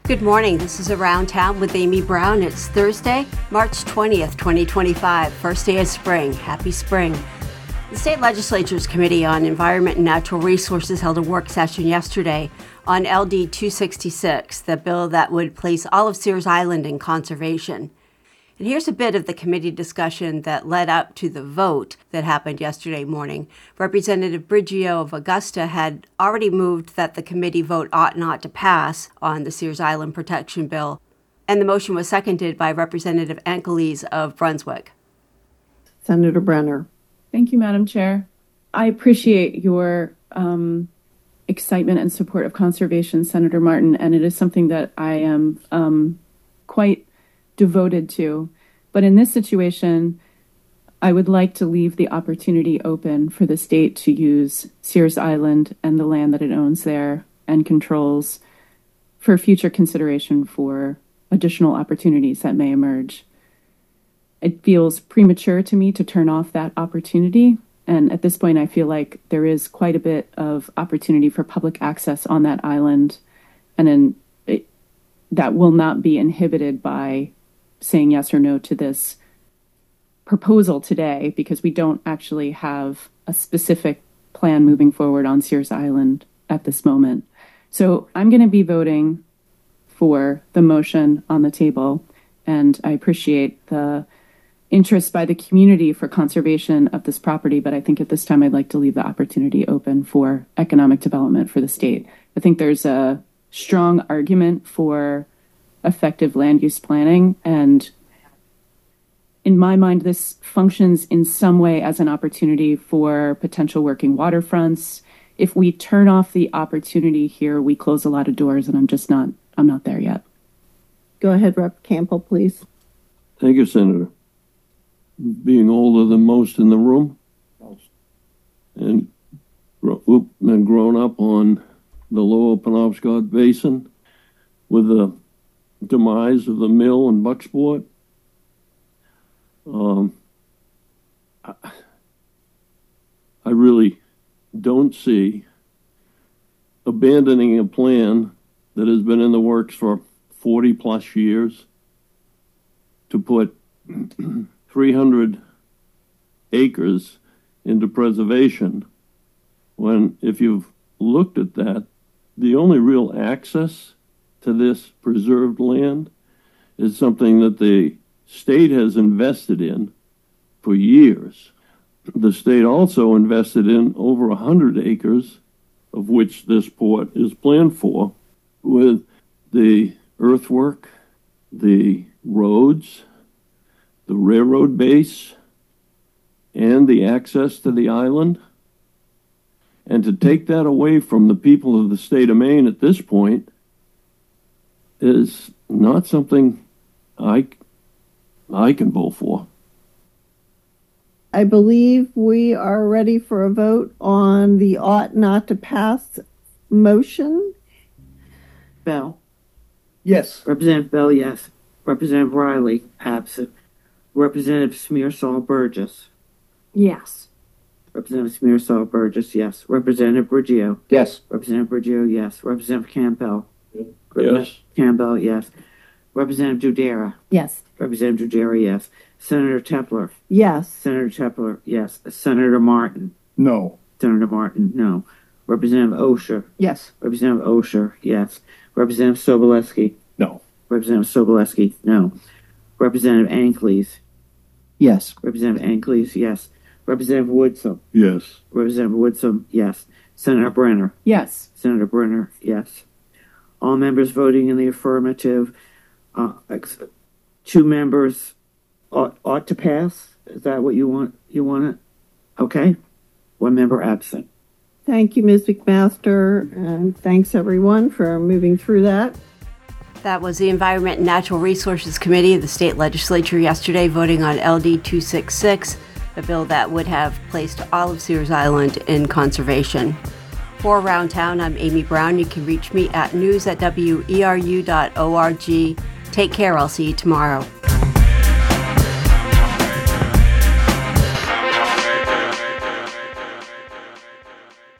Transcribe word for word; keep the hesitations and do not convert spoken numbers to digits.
Good morning. This is Around Town with Amy Brown. It's Thursday, March twentieth, twenty twenty-five, first day of spring. Happy spring. The State Legislature's Committee on Environment and Natural Resources held a work session yesterday on L D two sixty-six, the bill that would place all of Sears Island in conservation. And here's a bit of the committee discussion that led up to the vote that happened yesterday morning. Representative Briggio of Augusta had already moved that the committee vote ought not to pass on the Sears Island Protection Bill, and the motion was seconded by Representative Ankeles of Brunswick. Senator Brenner. Thank you, Madam Chair. I appreciate your um, excitement and support of conservation, Senator Martin, and it is something that I am um, quite devoted to. But in this situation, I would like to leave the opportunity open for the state to use Sears Island and the land that it owns there and controls for future consideration for additional opportunities that may emerge. It feels premature to me to turn off that opportunity. And at this point, I feel like there is quite a bit of opportunity for public access on that island. And in, it, that will not be inhibited by saying yes or no to this proposal today, because we don't actually have a specific plan moving forward on Sears Island at this moment. So I'm going to be voting for the motion on the table, and I appreciate the interest by the community for conservation of this property, but I think at this time I'd like to leave the opportunity open for economic development for the state. I think there's a strong argument for effective land use planning, and in my mind, this functions in some way as an opportunity for potential working waterfronts. If we turn off the opportunity here, we close a lot of doors, and I'm just not, I'm not there yet. Go ahead, Representative Campbell, please. Thank you, Senator. Being older than most in the room, and, and grown up on the lower Penobscot Basin with the demise of the mill in Bucksport, um, I, I really don't see abandoning a plan that has been in the works for forty plus years to put three hundred acres into preservation, when, if you've looked at that, the only real access to this preserved land is something that the state has invested in for years. The state also invested in over one hundred acres, of which this port is planned for, with the earthwork, the roads, the railroad base, and the access to the island. And to take that away from the people of the state of Maine at this point is not something I, I can vote for. I believe we are ready for a vote on the ought not to pass motion. Bell. Yes. Representative Bell, yes. Representative Riley, absent. Representative Smearsaw Burgess. Yes. Representative Smearsaw Burgess, yes. Representative Briggio. Yes. Representative Briggio, yes. Representative Campbell. Yes. Campbell, yes. Representative Dudera. Yes. Representative Dudera, yes. Senator Tepler. Yes. Senator Tepler, yes. Senator Martin. No. Senator Martin, no. Representative Osher. Yes. Representative Osher, yes. Representative Sobolewski. No. Representative Sobolewski, no. Representative Ankeles. Yes. Representative Ankeles, yes. Representative Woodson. Yes. Representative Woodson, yes. Senator Brenner. Yes. Senator Brenner, yes. All members voting in the affirmative. Uh, ex- two members ought, ought to pass. Is that what you want? You want it? Okay. One member absent. Thank you, Miz McMaster, and thanks everyone for moving through that. That was the Environment and Natural Resources Committee of the state legislature yesterday voting on L D two sixty-six, a bill that would have placed all of Sears Island in conservation. For Around Town, I'm Amy Brown. You can reach me at news at W E R U dot org. Take care. I'll see you tomorrow.